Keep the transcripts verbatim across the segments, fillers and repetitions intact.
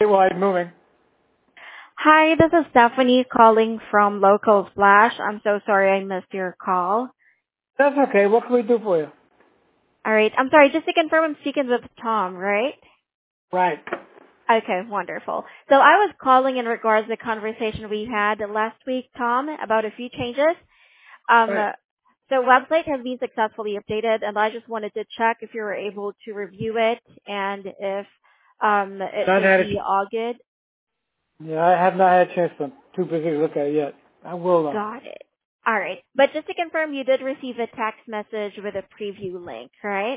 Statewide moving. Hi, this is Stephanie calling from Local Splash. I'm so sorry I missed your call. That's okay. What can we do for you? All right. I'm sorry, just to confirm I'm speaking with Tom, right? Right. Okay, wonderful. So I was calling in regards to the conversation we had last week, Tom, about a few changes. Um, Right. so website has been successfully updated, and I just wanted to check if you were able to review it and if um, it Not should had a, be all good. yeah, I have not had a chance. I'm too busy to look at it yet. I will though. Got it. All right. But just to confirm, you did receive a text message with a preview link, right?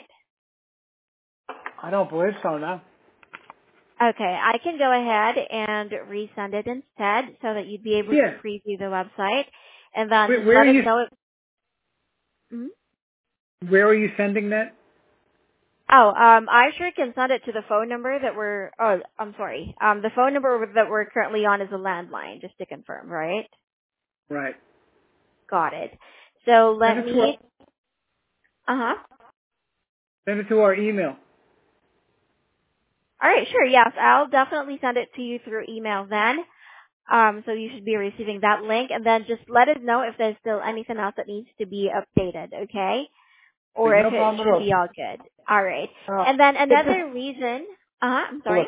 I don't believe so now. Okay. I can go ahead and resend it instead so that you'd be able to Yeah. preview the website. And then Where, just where let are us you? know if... Mhm. Where are you sending that? Oh, um, I sure can send it to the phone number that we're... Oh, I'm sorry. Um, the phone number that we're currently on is a landline, just to confirm, right? Right. Got it. So Send let it to our, me... Uh-huh. send it to our email. All right, sure. Yes, I'll definitely send it to you through email then. Um, so you should be receiving that link, and then just let us know if there's still anything else that needs to be updated, okay? Or if No it problem at should all. be all good. All right. Uh, And then take this. another reason. Uh huh. I'm sorry. Look.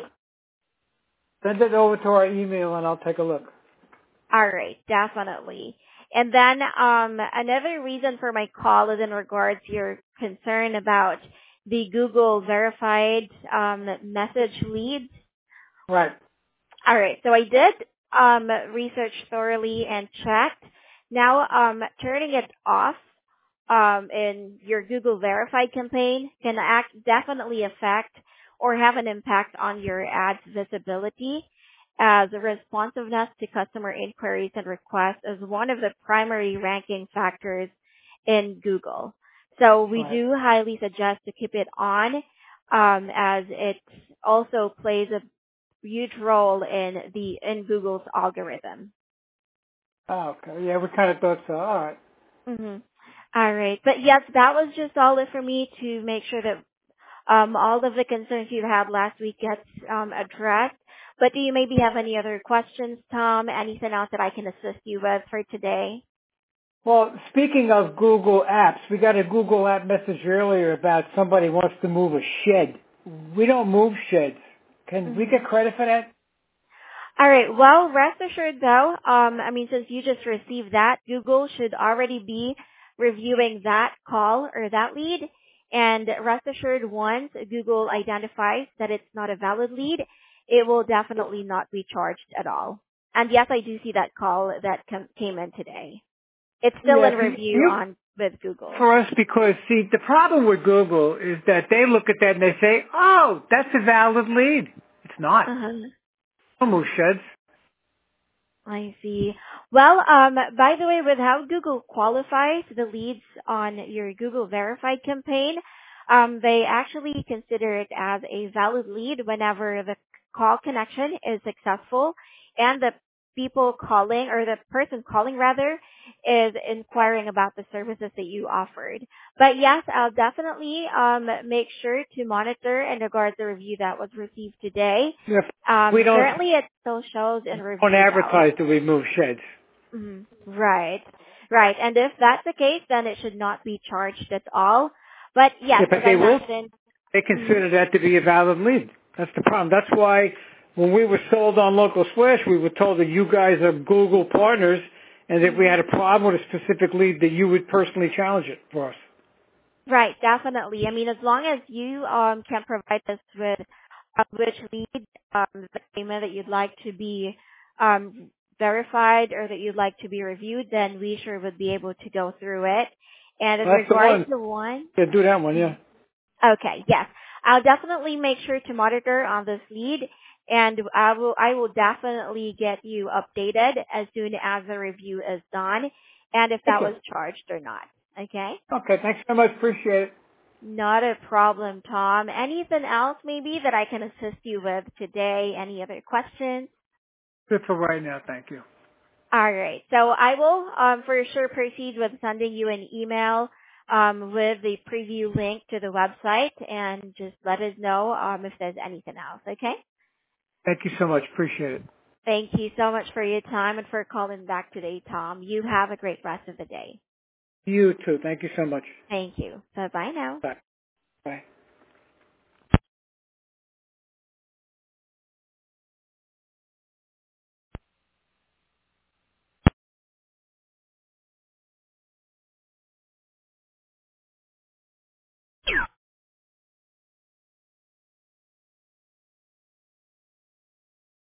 Send it over to our email and I'll take a look. All right, definitely. And then um, another reason for my call is in regards to your concern about the Google verified um, message leads. Right. All right. So I did um, research thoroughly and checked. Now, um, turning it off um, in your Google Verified campaign can act definitely affect or have an impact on your ad's visibility, as responsiveness to customer inquiries and requests is one of the primary ranking factors in Google. So we Right. do highly suggest to keep it on, um, as it also plays a huge role in the in Google's algorithm. Oh, okay. Yeah, we kind of thought so. All right. hmm All right, but yes, that was just all it for me to make sure that um, all of the concerns you had last week gets um, addressed. But do you maybe have any other questions, Tom? Anything else that I can assist you with for today? Well, speaking of Google apps, we got a Google app message earlier about somebody wants to move a shed. We don't move sheds. Can we hmm get credit for that? All right. Well, rest assured though, um, I mean, since you just received that, Google should already be reviewing that call or that lead. And rest assured, once Google identifies that it's not a valid lead, it will definitely not be charged at all. And yes, I do see that call that com- came in today. It's still Yeah, in for you, review you- on with Google. for us, because see, the problem with Google is that they look at that and they say, "Oh, that's a valid lead." It's not. Uh-huh. Don't move sheds. I see. Well, um, by the way, with how Google qualifies the leads on your Google Verified campaign, um, they actually consider it as a valid lead whenever the call connection is successful and the people calling, or the person calling rather, is inquiring about the services that you offered. But yes, I'll definitely um, make sure to monitor in regards to the review that was received today. If Um, we don't currently, it still shows in don't review though. advertise that we move sheds. Mhm. Right. Right. And if that's the case, then it should not be charged at all. But yes, Yeah, but as I they will. mentioned, They mhm, consider that to be a valid lead. That's the problem. That's why when we were sold on Local Splash, we were told that you guys are Google partners, and if we mhm. had a problem with a specific lead, that you would personally challenge it for us. Right, definitely. I mean, as long as you um can provide us with uh, which lead, um, the payment that you'd like to be um verified or that you'd like to be reviewed, then we sure would be able to go through it. And in Well, that's the regards one. to one, Yeah, do that one. Yeah. okay, yes. I'll definitely make sure to monitor on this lead, and I will I will definitely get you updated as soon as the review is done and if that Thank you. was charged or not. Okay? Okay. Thanks very much. Appreciate it. Not a problem, Tom. Anything else maybe that I can assist you with today? Any other questions? Good for right now. Thank you. All right. So I will um, for sure proceed with sending you an email um, with the preview link to the website, and just let us know um, if there's anything else. Okay? Thank you so much. Appreciate it. Thank you so much for your time and for calling back today, Tom. You have a great rest of the day. You too. Thank you so much. Thank you. Bye-bye now. Bye. Bye.